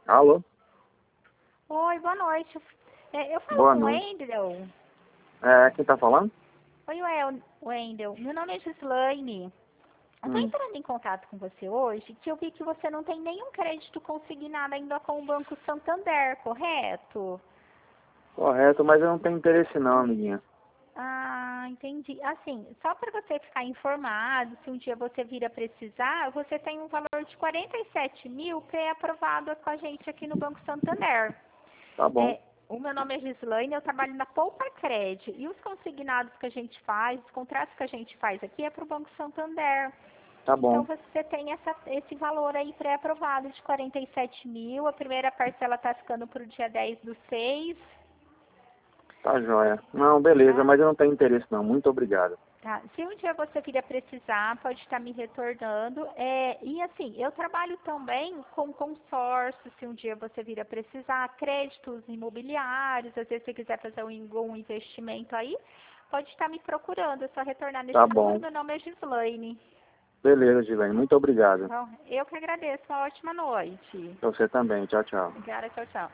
Alô? Oi, boa noite. Eu falo Boa com o noite. Wendel. Quem tá falando? Oi, Wendel. Meu nome é Gislaine. Eu tô Hum, entrando em contato com você hoje, que eu vi que você não tem nenhum crédito consignado ainda com o Banco Santander, correto? correto, mas eu não tenho interesse não, amiguinha. Ah, entendi. Assim, só para você ficar informado, se um dia você vir a precisar, você tem um valor de 47 mil pré-aprovado com a gente aqui no Banco Santander. Tá bom, O meu nome é Gislaine, eu trabalho na Poupa Cred. E os consignados que a gente faz, os contratos que a gente faz aqui é para o Banco Santander. tá Então bom. você tem esse valor aí pré-aprovado de 47 mil. A primeira parcela está ficando para o dia 10/6. Tá joia. Não, beleza, Tá? mas eu não tenho interesse não. Muito obrigado. Tá. Se um dia você vir a precisar, pode estar me retornando. E assim, eu trabalho também com consórcio, se um dia você vir a precisar, créditos imobiliários, às vezes você quiser fazer um investimento aí, pode estar me procurando. É só retornar nesse Tá número. bom. Meu nome é Gislaine. Beleza, Gilene. Muito obrigado. Então, eu que agradeço. Uma ótima noite. Pra você também. Tchau, tchau. Obrigada, tchau, tchau.